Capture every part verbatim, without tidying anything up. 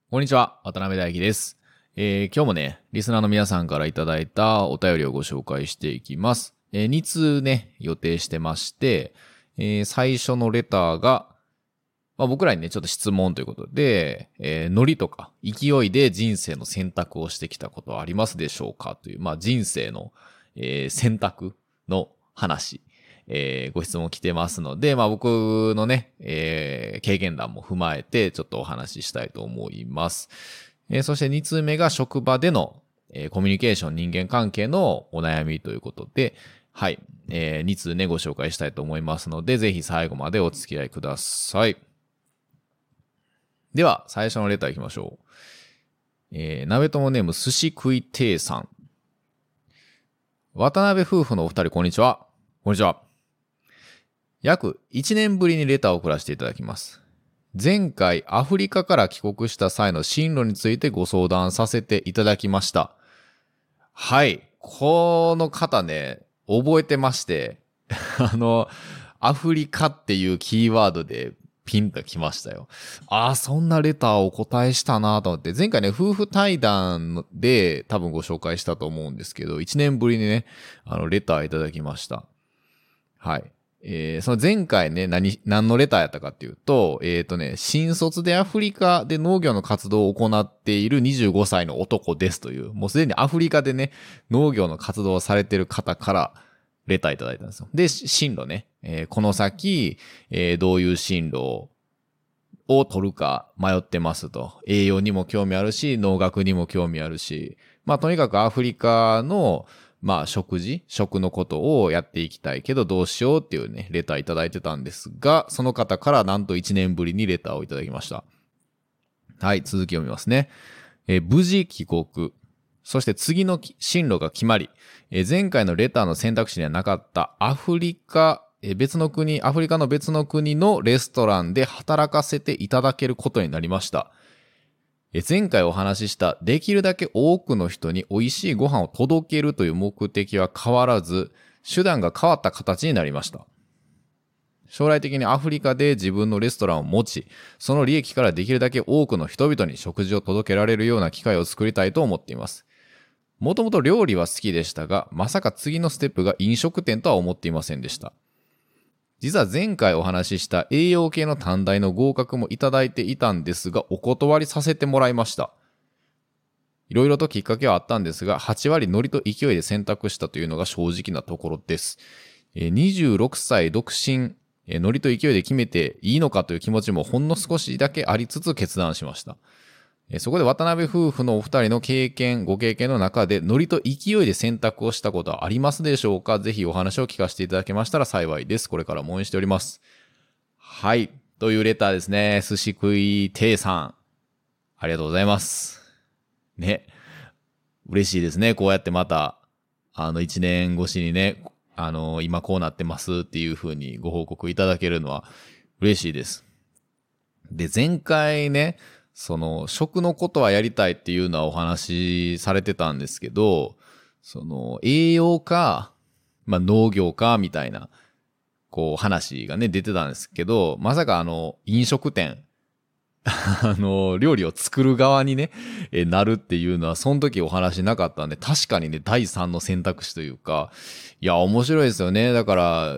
こんにちは、渡辺大輝です。えー今日もね、リスナーの皆さんからいただいたお便りをご紹介していきます。えーに通ね、予定してまして、えー最初のレターが、まあ、僕らにね、ちょっと質問ということで、えーノリとか勢いで人生の選択をしてきたことはありますでしょうかという、まあ、人生の、えー選択の話。えーご質問来てますので、まあ僕のね、えー経験談も踏まえてちょっとお話ししたいと思います。えーそしてに通目が職場での、えーコミュニケーション人間関係のお悩みということで、はい、えーに通ねご紹介したいと思いますので、ぜひ最後までお付き合いください。では、最初のレター行きましょう。えー、鍋友ネーム寿司食い亭さん。渡辺夫婦のお二人、こんにちは。こんにちは。約いちねんぶりにレターを送らせていただきます。前回アフリカから帰国した際の進路についてご相談させていただきました。はい。この方ね、覚えてまして、あの、アフリカっていうキーワードでピンときましたよ。ああ、そんなレターをお答えしたなと思って、前回ね、夫婦対談で多分ご紹介したと思うんですけど、いちねんぶりにね、あの、レターいただきました。はい。えー、その前回ね、何、何のレターやったかっていうと、えっ、ー、とね、新卒でアフリカで農業の活動を行っているにじゅうごさいの男ですという、もうすでにアフリカでね、農業の活動をされている方からレターいただいたんですよ。で、進路ね、えー、この先、えー、どういう進路を取るか迷ってますと。栄養にも興味あるし、農学にも興味あるし、まあとにかくアフリカのまあ食事、食のことをやっていきたいけどどうしようっていうね、レターいただいてたんですが、その方からなんといちねんぶりにレターをいただきました。はい、続き読みますね。えー無事帰国。そして次の進路が決まり、えー前回のレターの選択肢にはなかったアフリカ、えー別の国、アフリカの別の国のレストランで働かせていただけることになりました。前回お話ししたできるだけ多くの人に美味しいご飯を届けるという目的は変わらず、手段が変わった形になりました。将来的にアフリカで自分のレストランを持ち、その利益からできるだけ多くの人々に食事を届けられるような機会を作りたいと思っています。もともと料理は好きでしたが、まさか次のステップが飲食店とは思っていませんでした。実は前回お話しした栄養系の短大の合格もいただいていたんですが、お断りさせてもらいました。いろいろときっかけはあったんですが、はち割ノリと勢いで選択したというのが正直なところです。にじゅうろくさい独身、ノリと勢いで決めていいのかという気持ちもほんの少しだけありつつ決断しました。そこで渡辺夫婦のお二人の経験、ご経験の中でノリと勢いで選択をしたことはありますでしょうか？ぜひお話を聞かせていただけましたら幸いです。これからも応援しております。はい。というレターですね。寿司食い亭さん。ありがとうございます。ね。嬉しいですね。こうやってまた、あの、一年越しにね、あの、今こうなってますっていう風にご報告いただけるのは嬉しいです。で、前回ね、その、食のことはやりたいっていうのはお話しされてたんですけど、その、栄養か、まあ、農業か、みたいな、こう、話がね、出てたんですけど、まさかあの、飲食店、あの、料理を作る側にね、えなるっていうのは、その時お話なかったんで、確かにね、だいさんの選択肢というか、いや、面白いですよね。だから、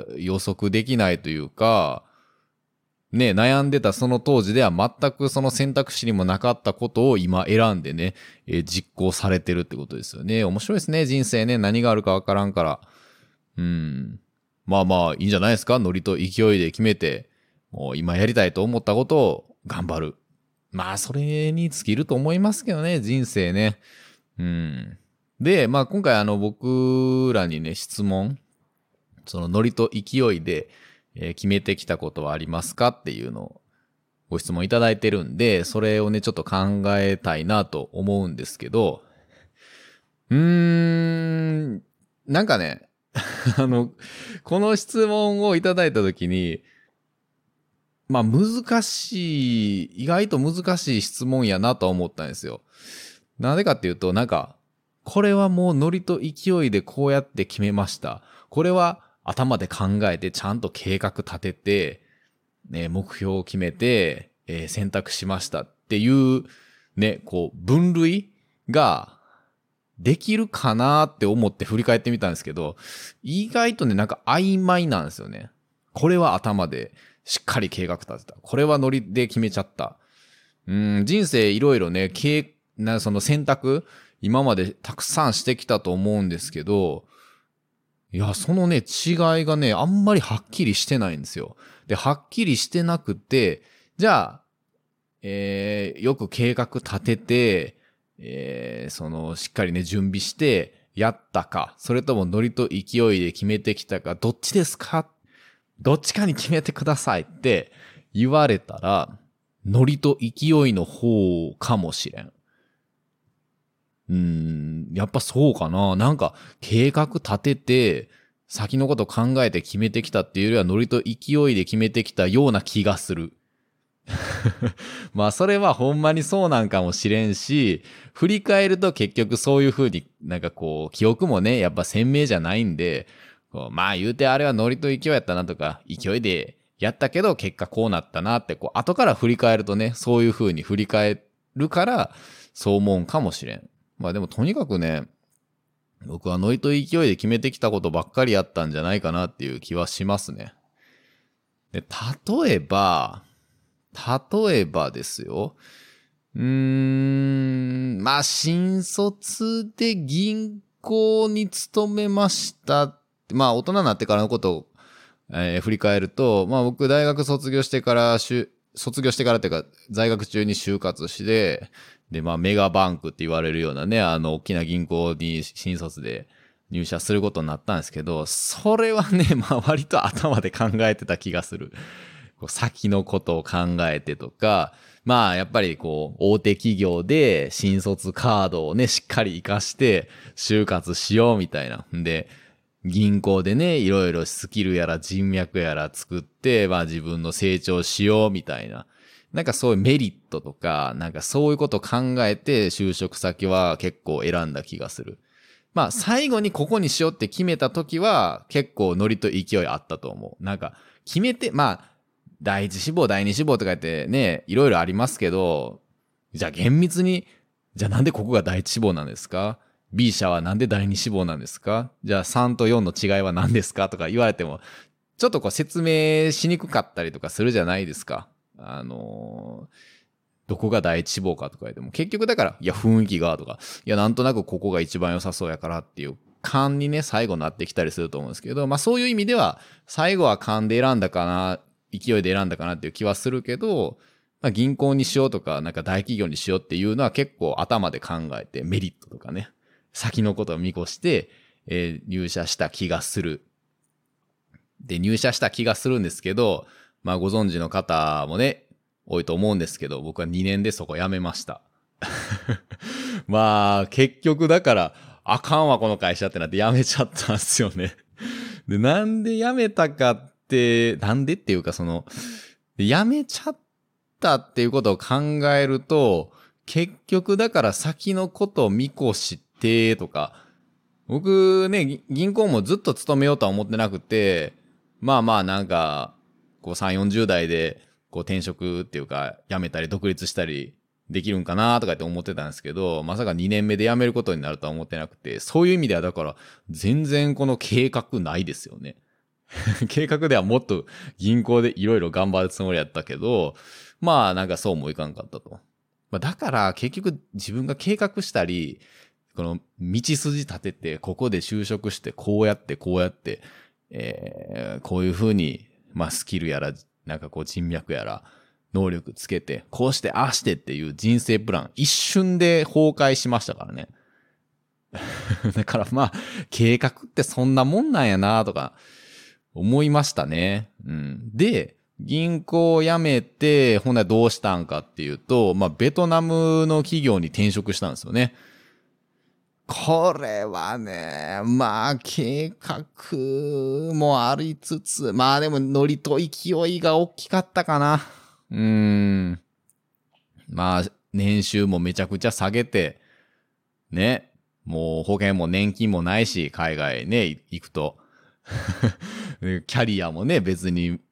予測できないというか、ね、悩んでたその当時では全くその選択肢にもなかったことを今選んでね、えー実行されてるってことですよね。面白いですね、人生ね。何があるかわからんから。うん。まあまあ、いいんじゃないですか。ノリと勢いで決めて、もう今やりたいと思ったことを頑張る。まあ、それに尽きると思いますけどね、人生ね。うん。で、まあ今回あの僕らにね、質問、そのノリと勢いで、えー決めてきたことはありますかっていうのをご質問いただいてるんで、それをね、ちょっと考えたいなと思うんですけど、うーん、なんかね、あの、この質問をいただいたときに、まあ難しい、意外と難しい質問やなと思ったんですよ。なんでかっていうと、なんか、これはもうノリと勢いでこうやって決めました。これは頭で考えてちゃんと計画立てて、ね、目標を決めて、えー選択しましたっていうね、こう、分類ができるかなって思って振り返ってみたんですけど、意外とね、なんか曖昧なんですよね。これは頭でしっかり計画立てた。これはノリで決めちゃった。うん、人生いろいろね、計なその選択、今までたくさんしてきたと思うんですけど、いや、そのね、違いがね、あんまりはっきりしてないんですよ。で、はっきりしてなくて、じゃあ、えー、よく計画立てて、えー、その、しっかりね、準備して、やったか、それともノリと勢いで決めてきたか、どっちですか？どっちかに決めてくださいって言われたら、ノリと勢いの方かもしれん。うーん、やっぱそうかな。なんか、計画立てて、先のこと考えて決めてきたっていうよりは、ノリと勢いで決めてきたような気がする。まあ、それはほんまにそうなんかもしれんし、振り返ると結局そういう風になんかこう、記憶もね、やっぱ鮮明じゃないんで、こうまあ言うてあれはノリと勢いやったなとか、勢いでやったけど結果こうなったなって、こう、後から振り返るとね、そういう風に振り返るから、そう思うんかもしれん。まあでもとにかくね、僕はノリと勢いで決めてきたことばっかりやったんじゃないかなっていう気はしますね。で、例えば、例えばですよ。うーん、まあ、新卒で銀行に勤めました。まあ、大人になってからのことを、えー振り返ると、まあ僕大学卒業してからしゅ、卒業してからっていうか、在学中に就活して、で、まあメガバンクって言われるようなね、あの、大きな銀行に新卒で入社することになったんですけど、それはね、まあ割と頭で考えてた気がする。こう先のことを考えてとか、まあやっぱりこう大手企業で新卒カードをねしっかり活かして就活しようみたいな。んで、銀行でねいろいろスキルやら人脈やら作ってまあ自分の成長しようみたいな。なんかそういうメリットとか、なんかそういうことを考えて就職先は結構選んだ気がする。まあ最後にここにしようって決めた時は結構ノリと勢いあったと思う。なんか決めて、まあ第一志望、第二志望とか言ってね、いろいろありますけど、じゃあ厳密に、じゃあなんでここが第一志望なんですか？ B 社はなんで第二志望なんですか？じゃあさんとよんの違いは何ですかとか言われても、ちょっとこう説明しにくかったりとかするじゃないですか。あのー、どこが第一志望かとか言っても、結局だから、いや雰囲気がとか、いやなんとなくここが一番良さそうやからっていう勘にね、最後なってきたりすると思うんですけど、まあそういう意味では、最後は勘で選んだかな、勢いで選んだかなっていう気はするけど、まあ、銀行にしようとか、なんか大企業にしようっていうのは結構頭で考えてメリットとかね、先のことを見越して、えー入社した気がする。で、入社した気がするんですけど、まあご存知の方もね、多いと思うんですけど、僕はにねんでそこ辞めました。まあ、結局だから、あかんわこの会社ってなって辞めちゃったんですよね。で、なんで辞めたかって、なんでっていうかその、辞めちゃったっていうことを考えると、結局だから先のことを見越してとか、僕ね、ぎ銀行もずっと勤めようとは思ってなくて、まあまあなんか、こうさん、よんじゅう代で、こう転職っていうか、辞めたり独立したりできるんかなとかって思ってたんですけど、まさかにねんめで辞めることになるとは思ってなくて、そういう意味ではだから、全然この計画ないですよね。計画ではもっと銀行でいろいろ頑張るつもりやったけど、まあなんかそうもいかんかったと。まあ、だから結局自分が計画したり、この道筋立てて、ここで就職して、こうやってこうやって、えー、こういうふうに、まあスキルやら、なんかこう人脈やら、能力つけて、こうしてああしてっていう人生プラン、一瞬で崩壊しましたからね。だからまあ、計画ってそんなもんなんやなとか、思いましたね。うん。で、銀行を辞めて、ほんならどうしたんかっていうと、まあ、ベトナムの企業に転職したんですよね。これはね、まあ、計画もありつつ、まあでも、ノリと勢いが大きかったかな。うーん。まあ、年収もめちゃくちゃ下げて、ね。もう保険も年金もないし、海外ね、行くと。キャリアもね、別に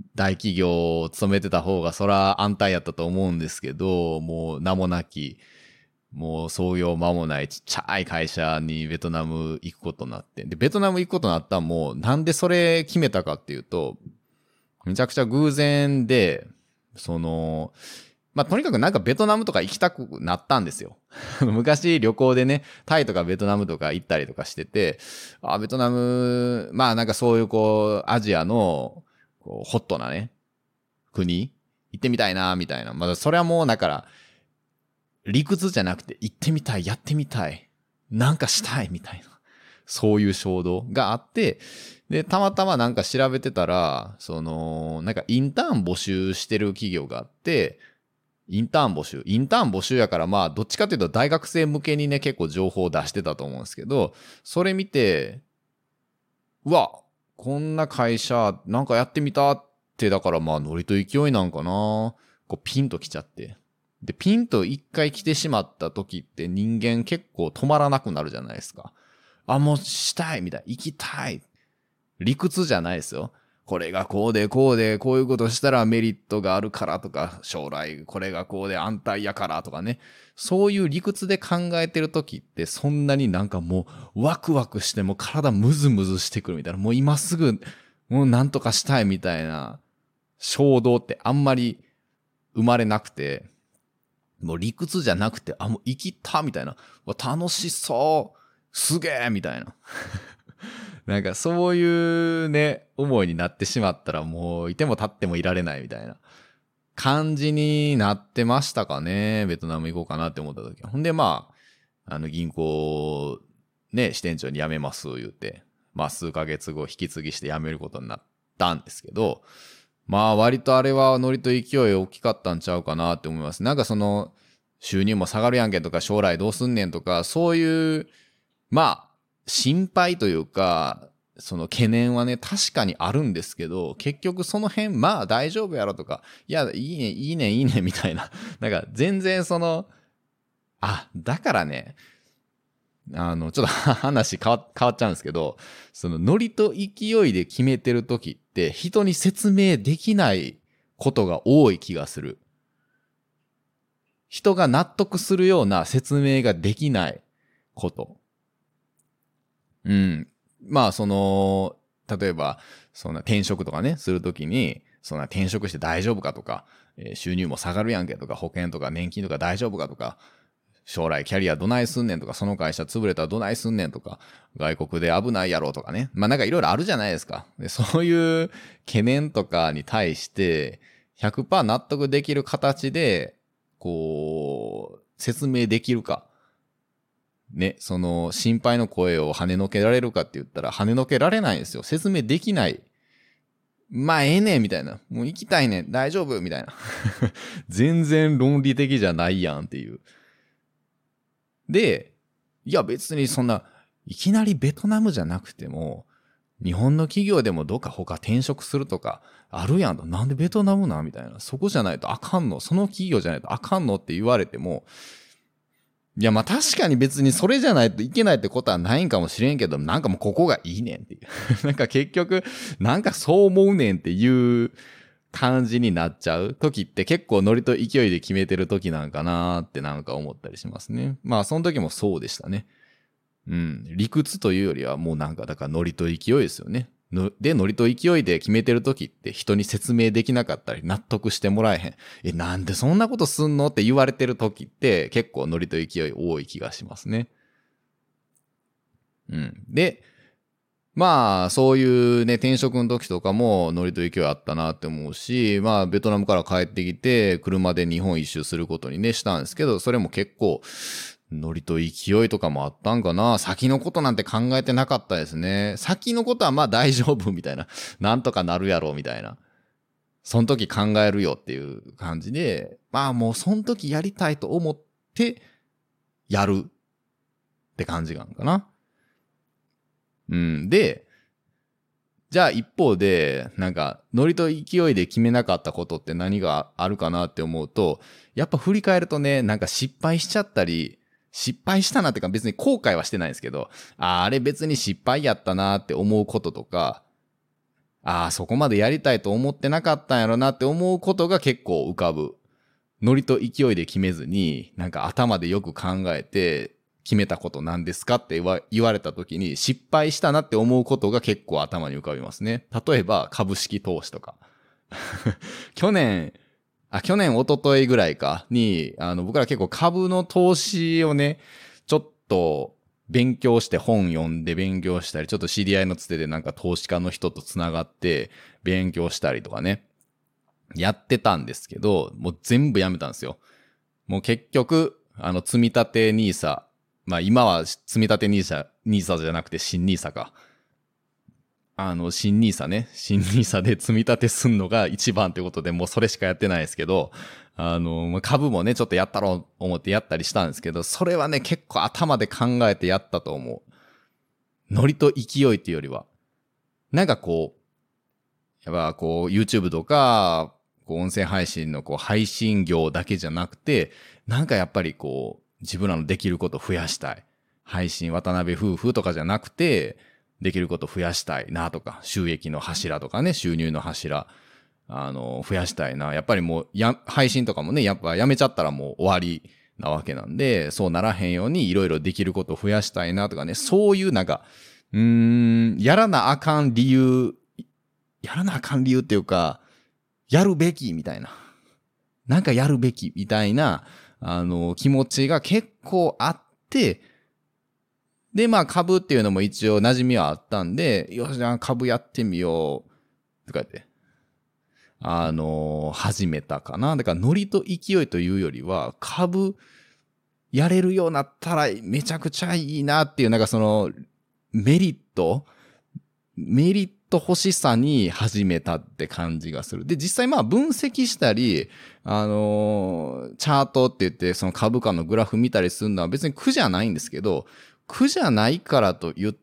大企業を勤めてた方がそら安泰やったと思うんですけど、もう名もなき、もう創業間もないちっちゃい会社にベトナム行くことになって。で、ベトナム行くことになったらもうなんでそれ決めたかっていうと、めちゃくちゃ偶然で、その、まあ、とにかくなんかベトナムとか行きたくなったんですよ。昔旅行でね、タイとかベトナムとか行ったりとかしてて、あ、ベトナム、まあなんかそういうこう、アジアのこうホットなね、国行ってみたいな、みたいな。まあそれはもうだから、理屈じゃなくて行ってみたい、やってみたい、なんかしたいみたいな。そういう衝動があって、で、たまたまなんか調べてたら、その、なんかインターン募集してる企業があって、インターン募集。インターン募集やからまあ、どっちかっていうと大学生向けにね、結構情報を出してたと思うんですけど、それ見て、うわ、こんな会社、なんかやってみたって、だからまあ、ノリと勢いなんかな。こう、ピンときちゃって。で、ピンと一回来てしまった時って人間結構止まらなくなるじゃないですか。あ、もうしたいみたいな。行きたい。理屈じゃないですよ。これがこうでこうでこういうことしたらメリットがあるからとか、将来これがこうで安泰やからとかね。そういう理屈で考えてる時ってそんなになんかもうワクワクしても体ムズムズしてくるみたいな。もう今すぐもうなんとかしたいみたいな衝動ってあんまり生まれなくて、もう理屈じゃなくて、あ、もう生きたみたいな。楽しそう。すげえみたいな。なんかそういうね、思いになってしまったらもういても立ってもいられないみたいな感じになってましたかね。ベトナム行こうかなって思った時は。ほんでまあ、あの銀行ね、支店長に辞めます言うて、まあ数ヶ月後引き継ぎして辞めることになったんですけど、まあ割とあれはノリと勢い大きかったんちゃうかなって思います。なんかその収入も下がるやんけとか将来どうすんねんとかそういうまあ心配というかその懸念はね確かにあるんですけど結局その辺まあ大丈夫やろとかいやいいねいいねいいねみたいななんか全然そのあだからねあの、ちょっと話変わ変わっちゃうんですけど、そのノリと勢いで決めてる時って人に説明できないことが多い気がする。人が納得するような説明ができないこと。うん。まあ、その、例えば、そんな転職とかね、するときに、そんな転職して大丈夫かとか、えー収入も下がるやんけとか、保険とか年金とか大丈夫かとか、将来キャリアどないすんねんとか、その会社潰れたらどないすんねんとか、外国で危ないやろとかね。まあなんかいろいろあるじゃないですか。で、そういう懸念とかに対して、ひゃくパーセント納得できる形で、こう、説明できるか。ね、その心配の声を跳ねのけられるかって言ったら跳ねのけられないんですよ。説明できない。まあええねんみたいな。もう行きたいねん。大丈夫みたいな。全然論理的じゃないやんっていう。で、いや別にそんな、いきなりベトナムじゃなくても、日本の企業でもどっか他転職するとかあるやんと。なんでベトナムなんみたいな。そこじゃないとあかんの。その企業じゃないとあかんのって言われても、いやまあ確かに別にそれじゃないといけないってことはないんかもしれんけど、なんかもうここがいいねんっていう。なんか結局、なんかそう思うねんっていう感じになっちゃう時って結構ノリと勢いで決めてる時なんかなーってなんか思ったりしますね。まあその時もそうでしたね。うん。理屈というよりはもうなんかだからノリと勢いですよね。ので、ノリと勢いで決めてる時って人に説明できなかったり納得してもらえへん。え、なんでそんなことすんのって言われてる時って結構ノリと勢い多い気がしますね。うん。で、まあ、そういうね、転職の時とかもノリと勢いあったなって思うし、まあ、ベトナムから帰ってきて、車で日本一周することにね、したんですけど、それも結構、ノリと勢いとかもあったんかな。先のことなんて考えてなかったですね。先のことはまあ大丈夫みたいな。なんとかなるやろみたいな。その時考えるよっていう感じで、まあもうその時やりたいと思ってやるって感じなんかな。うん。で、じゃあ一方で、なんか、ノリと勢いで決めなかったことって何があるかなって思うと、やっぱ振り返るとね、なんか失敗しちゃったり、失敗したなってか別に後悔はしてないんですけど、ああれ別に失敗やったなって思うこととか、 ああ、そこまでやりたいと思ってなかったんやろなって思うことが結構浮かぶ。ノリと勢いで決めずに、なんか頭でよく考えて、決めたことなんですかって言わ言われた時に失敗したなって思うことが結構頭に浮かびますね。例えば株式投資とか。去年、あ、去年、一昨日ぐらいかに、あの、僕ら結構株の投資をね、ちょっと勉強して本読んで勉強したり、ちょっと知り合いのつてでなんか投資家の人とつながって勉強したりとかね、やってたんですけど、もう全部やめたんですよ。もう結局、あの、積み立てニーサ、まあ今は積み立てニーサ、ニーサじゃなくて新ニーサか。あの、新ニーサね。新ニーサで積み立てすんのが一番ってことで、もうそれしかやってないですけど、あの、株もね、ちょっとやったろう思ってやったりしたんですけど、それはね、結構頭で考えてやったと思う。ノリと勢いっていうよりは。なんかこう、やっぱこう、YouTube とか、こう音声配信のこう配信業だけじゃなくて、なんかやっぱりこう、自分らのできることを増やしたい。配信渡辺夫婦とかじゃなくて、できることを増やしたいなとか、収益の柱とかね、収入の柱、あの、増やしたいな。やっぱりもう、や、配信とかもね、やっぱやめちゃったらもう終わりなわけなんで、そうならへんようにいろいろできることを増やしたいなとかね、そういうなんか、うーん、やらなあかん理由、やらなあかん理由っていうか、やるべきみたいな。なんかやるべきみたいな、あの、気持ちが結構あって、で、まあ株っていうのも一応馴染みはあったんで、よし、じゃあ株やってみよう、とか言って、あのー、始めたかな。だからノリと勢いというよりは、株やれるようになったらめちゃくちゃいいなっていう、なんかその、メリットメリット欲しさに始めたって感じがする。で、実際まあ分析したり、あのー、チャートって言ってその株価のグラフ見たりするのは別に苦じゃないんですけど、苦じゃないからと言って、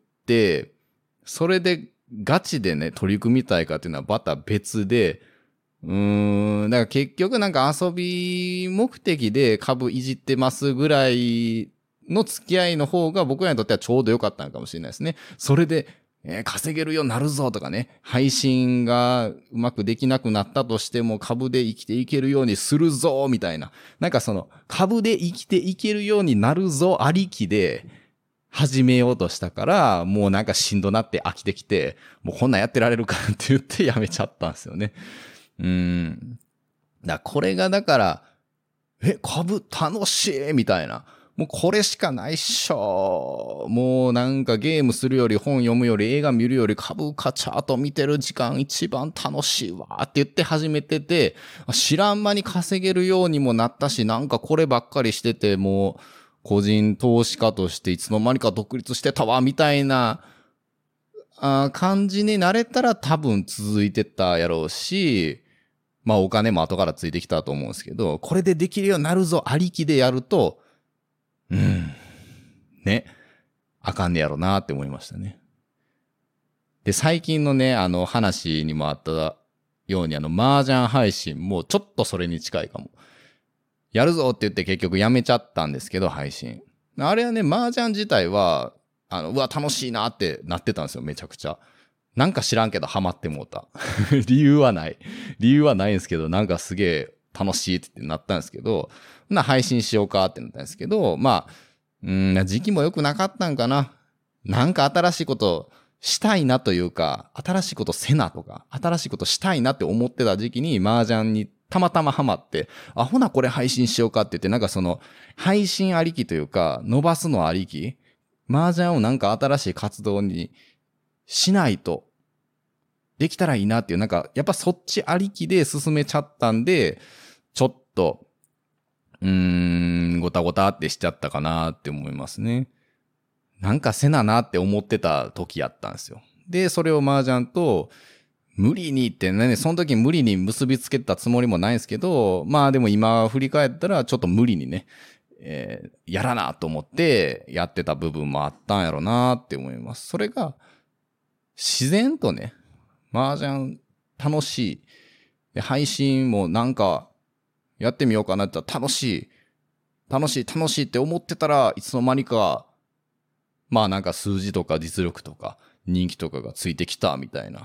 それでガチでね、取り組みたいかっていうのはまた別で、うーん、だから結局なんか遊び目的で株いじってますぐらいの付き合いの方が僕らにとってはちょうど良かったのかもしれないですね。それで、えー稼げるようになるぞとかね、配信がうまくできなくなったとしても株で生きていけるようにするぞみたいな。なんかその株で生きていけるようになるぞありきで始めようとしたから、もうなんかしんどなって飽きてきて、もうこんなんやってられるかって言ってやめちゃったんですよね。うーん。だこれがだから、え、株楽しいみたいな。もうこれしかないっしょ。もうなんかゲームするより本読むより映画見るより株価チャート見てる時間一番楽しいわって言って始めてて、知らん間に稼げるようにもなったし、なんかこればっかりしてて、もう個人投資家としていつの間にか独立してたわみたいなあ感じになれたら多分続いてたやろうし、まあお金も後からついてきたと思うんですけど、これでできるようになるぞありきでやると、うん、ね、あかんねやろなって思いましたね。で、最近のね、あの話にもあったように、あの麻雀配信もちょっとそれに近いかも。やるぞって言って結局やめちゃったんですけど、配信。あれはね、麻雀自体は、あの、うわ、楽しいなってなってたんですよ、めちゃくちゃ。なんか知らんけどハマってもうた。理由はない。理由はないんですけど、なんかすげえ楽しいってなったんですけど、な配信しようかってなったんですけど、まあ、うん、時期も良くなかったんかな。なんか新しいことしたいなというか、新しいことせなとか、新しいことしたいなって思ってた時期に麻雀にたまたまハマって、あ、ほなこれ配信しようかって言って、なんかその、配信ありきというか、伸ばすのありき、麻雀をなんか新しい活動にしないと、できたらいいなっていう、なんか、やっぱそっちありきで進めちゃったんで、ちょっと、うーん、ごたごたってしちゃったかなって思いますね。なんかせななって思ってた時やったんですよ。で、それを麻雀と、無理にってね、その時無理に結びつけたつもりもないんですけど、まあでも今振り返ったらちょっと無理にね、えー、やらなと思ってやってた部分もあったんやろなって思います。それが、自然とね、麻雀楽しい。で配信もなんかやってみようかなって言ったら楽しい。楽しい、楽しいって思ってたらいつの間にか、まあなんか数字とか実力とか人気とかがついてきたみたいな。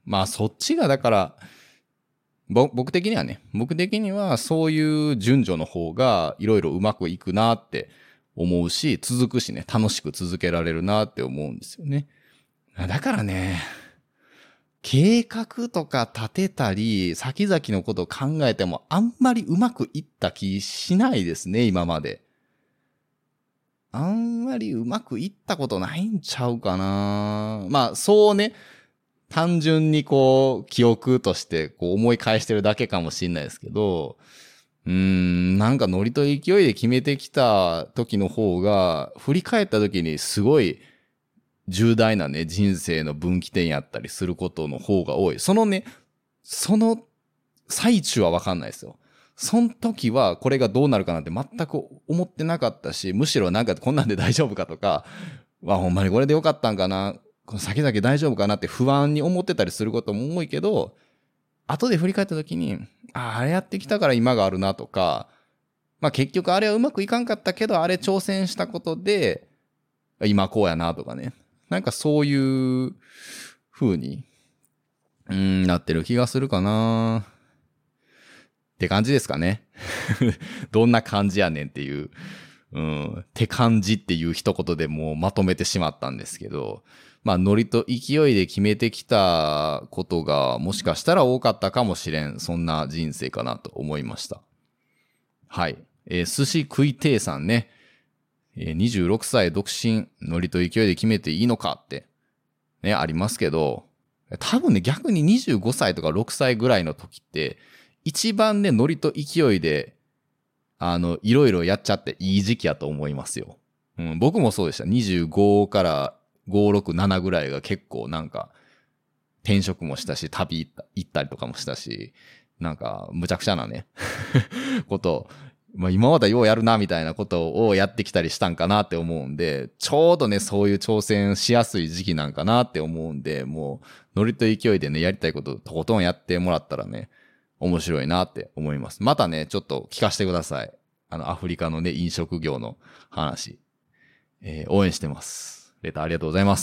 まあそっちがだから、ぼ僕的にはね、僕的にはそういう順序の方がいろいろうまくいくなって思うし、続くしね、楽しく続けられるなって思うんですよね。だからね、計画とか立てたり、先々のことを考えてもあんまりうまくいった気しないですね、今まで。あんまりうまくいったことないんちゃうかな。まあ、そうね、単純にこう、記憶としてこう思い返してるだけかもしれないですけど、うーん、なんかノリと勢いで決めてきた時の方が、振り返った時にすごい重大なね、人生の分岐点やったりすることの方が多い。そのね、その最中はわかんないですよ。その時はこれがどうなるかなんて全く思ってなかったし、むしろなんかこんなんで大丈夫かとか、わ、ほんまにこれでよかったんかな、この先々大丈夫かなって不安に思ってたりすることも多いけど、後で振り返った時に、あ、あれやってきたから今があるなとか、まあ結局あれはうまくいかんかったけど、あれ挑戦したことで、今こうやなとかね。なんかそういう風に、うーん、なってる気がするかなって感じですかね。どんな感じやねんっていう、うん、って感じっていう一言でもうまとめてしまったんですけど、まあ、ノリと勢いで決めてきたことがもしかしたら多かったかもしれん、そんな人生かなと思いました。はい。えー、寿司食いてえさんね。えー、にじゅうろくさい独身、ノリと勢いで決めていいのかって、ね、ありますけど、多分ね、逆ににじゅうごさいとかろくさいぐらいの時って、一番ね、ノリと勢いで、あの、いろいろやっちゃっていい時期やと思いますよ。うん、僕もそうでした。にじゅうごからご、ろく、ななぐらいが結構なんか、転職もしたし、旅行った、行ったりとかもしたし、なんか、むちゃくちゃなね、ことまあ今までようやるなみたいなことをやってきたりしたんかなって思うんで、ちょうどね、そういう挑戦しやすい時期なんかなって思うんで、もう、ノリと勢いでね、やりたいこととことんやってもらったらね、面白いなって思います。またね、ちょっと聞かせてください。あの、アフリカのね、飲食業の話。えー応援してます。レターありがとうございます。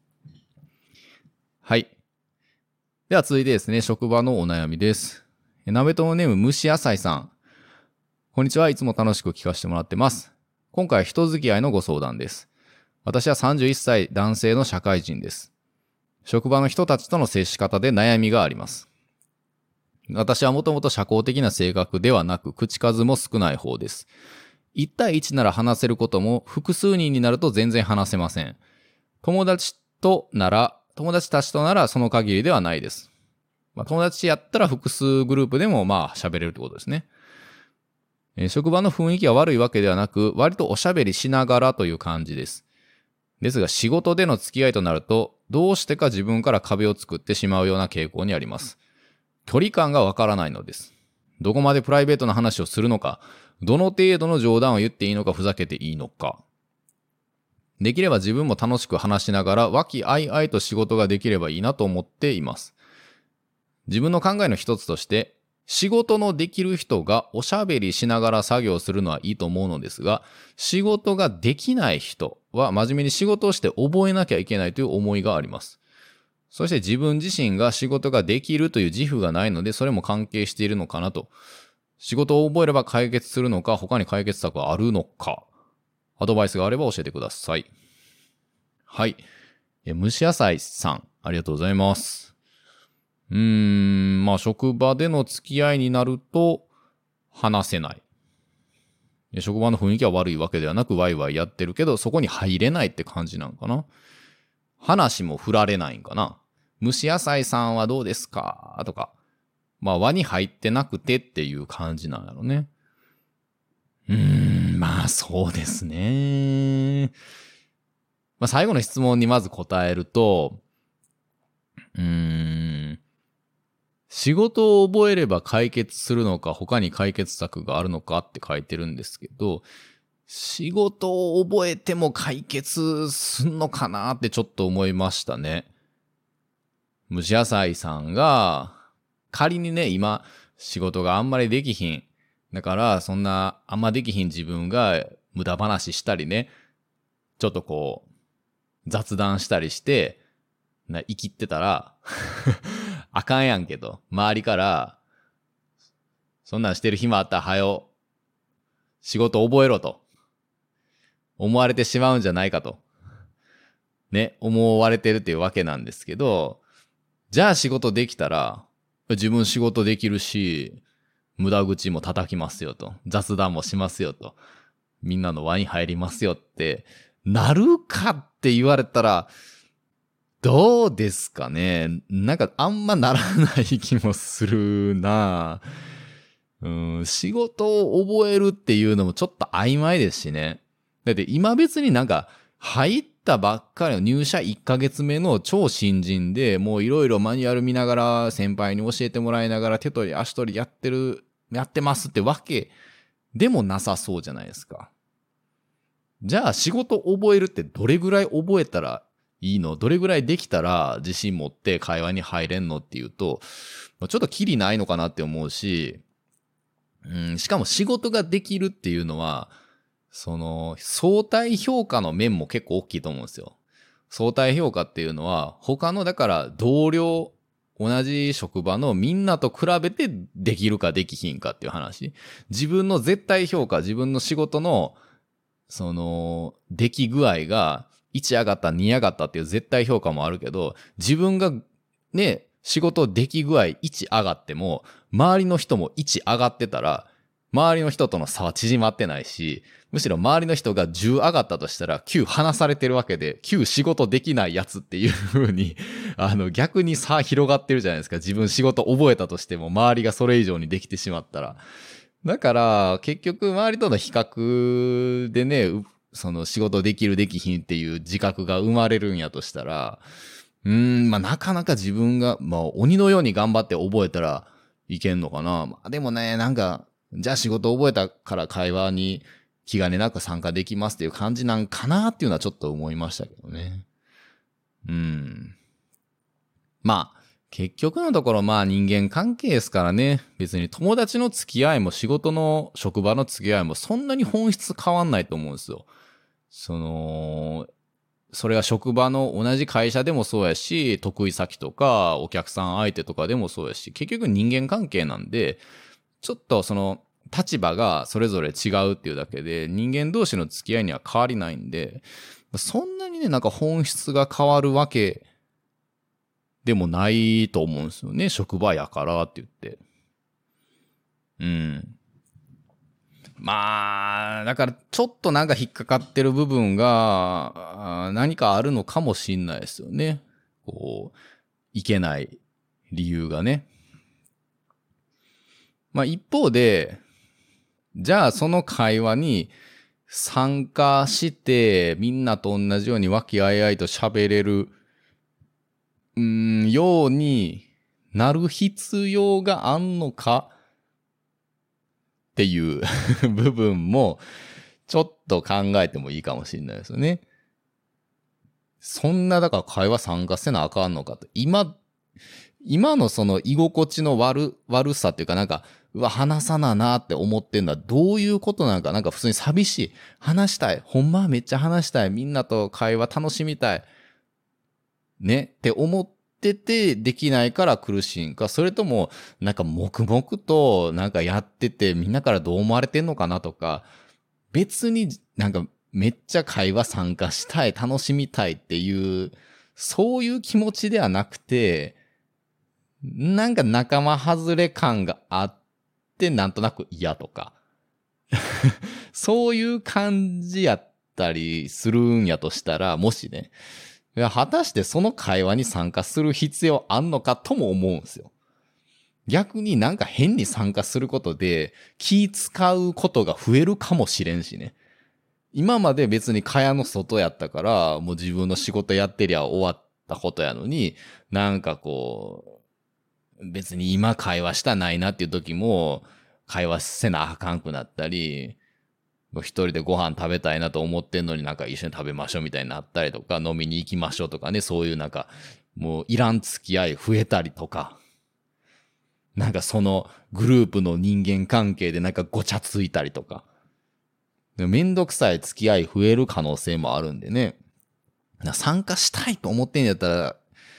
はい。では続いてですね、職場のお悩みです。え鍋友ネーム蒸し野菜さん。こんにちは。いつも楽しく聞かせてもらってます。今回は人付き合いのご相談です。私はさんじゅういっさい男性の社会人です。職場の人たちとの接し方で悩みがあります。私はもともと社交的な性格ではなく、口数も少ない方です。いち対いちなら話せることも、複数人になると全然話せません。友達となら、友達たちとならその限りではないです。まあ、友達やったら複数グループでもまあ喋れるってことですね。えー職場の雰囲気が悪いわけではなく、割とおしゃべりしながらという感じです。ですが仕事での付き合いとなると、どうしてか自分から壁を作ってしまうような傾向にあります。距離感がわからないのです。どこまでプライベートな話をするのか、どの程度の冗談を言っていいのか、ふざけていいのか。できれば自分も楽しく話しながら、和気あいあいと仕事ができればいいなと思っています。自分の考えの一つとして、仕事のできる人がおしゃべりしながら作業するのはいいと思うのですが、仕事ができない人は真面目に仕事をして覚えなきゃいけないという思いがあります。そして自分自身が仕事ができるという自負がないので、それも関係しているのかなと。仕事を覚えれば解決するのか、他に解決策はあるのか。アドバイスがあれば教えてください。はい。え蒸し野菜さん、ありがとうございます。うーん、まあ職場での付き合いになると話せない。職場の雰囲気は悪いわけではなくワイワイやってるけど、そこに入れないって感じなんかな。話も振られないんかな。蒸し野菜さんはどうですかとか。まあ輪に入ってなくてっていう感じなんやろね。うーん、まあそうですね。まあ最後の質問にまず答えると、うーん、仕事を覚えれば解決するのか、他に解決策があるのかって書いてるんですけど、仕事を覚えても解決すんのかなってちょっと思いましたね。蒸し野菜さんが、仮にね、今、仕事があんまりできひん。だから、そんな、あんまできひん自分が無駄話したりね、ちょっとこう、雑談したりして、 な生きってたら、あかんやんけど、周りから、そんなんしてる暇あったらはよ、仕事覚えろと、思われてしまうんじゃないかと、ね、思われてるっていうわけなんですけど、じゃあ仕事できたら、自分仕事できるし、無駄口も叩きますよと、雑談もしますよと、みんなの輪に入りますよって、なるかって言われたら、どうですかね。なんかあんまならない気もするな。うん、仕事を覚えるっていうのもちょっと曖昧ですしね。だって今別になんか入ったばっかりの入社いっかげつめの超新人でもういろいろマニュアル見ながら先輩に教えてもらいながら手取り足取りやってる、やってますってわけでもなさそうじゃないですか。じゃあ仕事覚えるってどれぐらい覚えたらいいの？どれぐらいできたら自信持って会話に入れんのっていうと、ちょっとキリないのかなって思うし、うん、しかも仕事ができるっていうのは、その相対評価の面も結構大きいと思うんですよ。相対評価っていうのは他のだから同僚、同じ職場のみんなと比べてできるかできひんかっていう話。自分の絶対評価、自分の仕事のその出来具合がいち上がった、に上がったっていう絶対評価もあるけど、自分がね、仕事出来具合いち上がっても、周りの人もいち上がってたら、周りの人との差は縮まってないし、むしろ周りの人がじゅう上がったとしたらきゅう離されてるわけで、きゅう仕事できないやつっていう風に、あの逆に差広がってるじゃないですか。自分仕事覚えたとしても、周りがそれ以上にできてしまったら。だから、結局周りとの比較でね、その仕事できるできひんっていう自覚が生まれるんやとしたら、うーん、まあなかなか自分が、まあ鬼のように頑張って覚えたらいけんのかな。まあでもね、なんか、じゃあ仕事覚えたから会話に気兼ねなく参加できますっていう感じなんかなっていうのはちょっと思いましたけどね。うん。まあ、結局のところまあ人間関係ですからね。別に友達の付き合いも仕事の職場の付き合いもそんなに本質変わんないと思うんですよ。その、それは職場の同じ会社でもそうやし、得意先とかお客さん相手とかでもそうやし、結局人間関係なんで、ちょっとその立場がそれぞれ違うっていうだけで、人間同士の付き合いには変わりないんで、そんなにね、なんか本質が変わるわけでもないと思うんですよね。職場やからって言って。うん。まあ、だからちょっとなんか引っかかってる部分が何かあるのかもしんないですよね。こう、いけない理由がね。まあ一方で、じゃあその会話に参加してみんなと同じように和気あいあいと喋れる、うーん、ようになる必要があんのかっていう部分もちょっと考えてもいいかもしれないですよね。そんなだから会話参加せなあかんのかと。今、今のその居心地の悪、悪さっていうかなんか、うわ、話さななって思ってんのはどういうことなのか。なんか普通に寂しい。話したい。ほんまはめっちゃ話したい。みんなと会話楽しみたい。ねって思っててできないから苦しいんか。それともなんか黙々となんかやっててみんなからどう思われてんのかなとか、別になんかめっちゃ会話参加したい、楽しみたいっていう、そういう気持ちではなくて、なんか仲間外れ感があってなんとなく嫌とか、そういう感じやったりするんやとしたら、もしね、いや果たしてその会話に参加する必要あんのかとも思うんですよ。逆になんか変に参加することで気使うことが増えるかもしれんしね。今まで別に蚊帳の外やったから、もう自分の仕事やってりゃ終わったことやのに、なんかこう、別に今会話したないなっていう時も、会話せなあかんくなったり、一人でご飯食べたいなと思ってんのになんか一緒に食べましょうみたいになったりとか、飲みに行きましょうとかね、そういうなんか、もういらん付き合い増えたりとか、なんかそのグループの人間関係でなんかごちゃついたりとか、めんどくさい付き合い増える可能性もあるんでね。参加したいと思ってんやったら、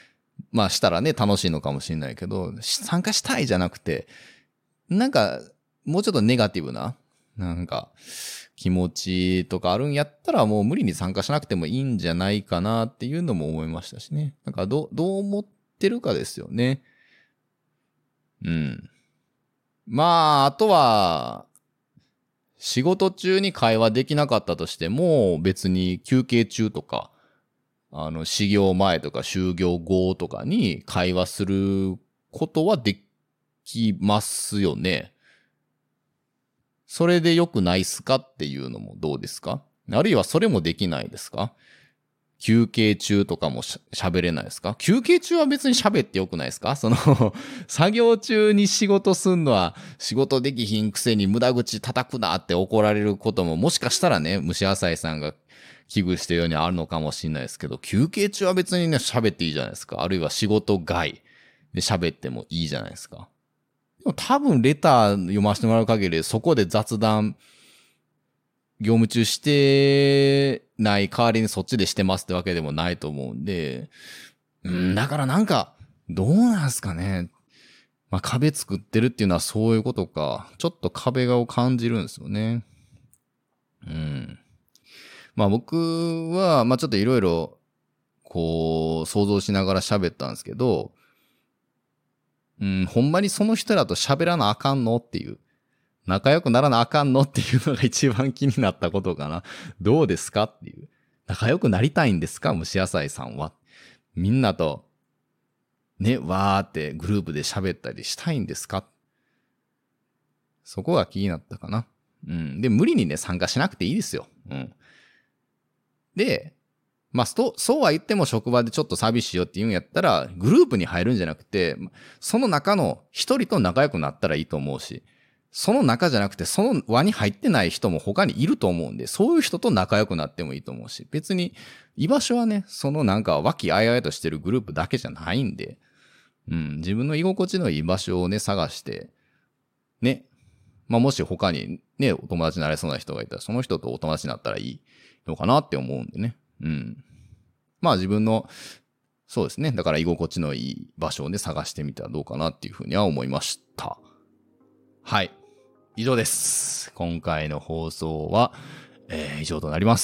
まあしたらね、楽しいのかもしれないけど、参加したいじゃなくて、なんか、もうちょっとネガティブな、なんか、気持ちとかあるんやったらもう無理に参加しなくてもいいんじゃないかなっていうのも思いましたしね。なんかどう、どう思ってるかですよね。うん。まあ、あとは、仕事中に会話できなかったとしても、別に休憩中とか、あの、始業前とか就業後とかに会話することはできますよね。それで良くないっすかっていうのもどうですか？あるいはそれもできないですか？休憩中とかもし喋れないですか？休憩中は別に喋ってよくないですか？その作業中に仕事すんのは仕事できひんくせに無駄口叩くなって怒られることももしかしたらね、虫浅井さんが危惧してるようにあるのかもしれないですけど、休憩中は別にね、喋っていいじゃないですか。あるいは仕事外で喋ってもいいじゃないですか。でも多分レター読ませてもらう限り、そこで雑談、業務中してない代わりにそっちでしてますってわけでもないと思うんで、うん、だからなんか、どうなんすかね。まあ壁作ってるっていうのはそういうことか。ちょっと壁を感じるんですよね。うん。まあ僕は、まあちょっといろいろ、こう、想像しながら喋ったんですけど、うん、ほんまにその人らと喋らなあかんのっていう。仲良くならなあかんのっていうのが一番気になったことかな。どうですかっていう。仲良くなりたいんですか？虫野菜さんは。みんなと、ね、わーってグループで喋ったりしたいんですか？そこが気になったかな。うん。で、無理にね、参加しなくていいですよ。うん。で、まあ、そ、そうは言っても職場でちょっと寂しいよって言うんやったら、グループに入るんじゃなくて、その中の一人と仲良くなったらいいと思うし、その中じゃなくて、その輪に入ってない人も他にいると思うんで、そういう人と仲良くなってもいいと思うし、別に居場所はね、そのなんか和気あいあいとしてるグループだけじゃないんで、うん、自分の居心地のいい場所をね、探して、ね、まあ、もし他にね、お友達になれそうな人がいたら、その人とお友達になったらいいのかなって思うんでね。うん。まあ自分の、そうですね。だから居心地のいい場所をね、探してみたらどうかなっていうふうには思いました。はい。以上です。今回の放送は、えー、以上となります。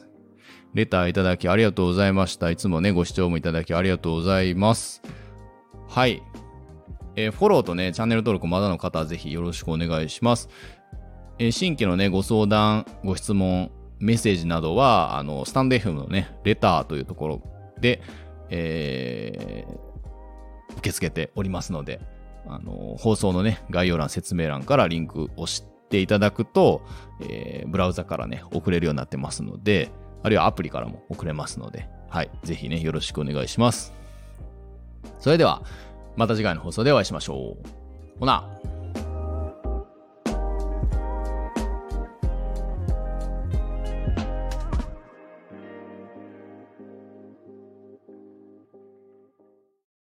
レターいただきありがとうございました。いつもね、ご視聴もいただきありがとうございます。はい。えー、フォローとね、チャンネル登録まだの方はぜひよろしくお願いします。えー、新規のね、ご相談、ご質問、メッセージなどは、あの、スタンド エフエム のね、レターというところで、えー、受け付けておりますので、あの、放送のね、概要欄、説明欄からリンクを押していただくと、えー、ブラウザからね、送れるようになってますので、あるいはアプリからも送れますので、はい、ぜひね、よろしくお願いします。それでは、また次回の放送でお会いしましょう。ほな。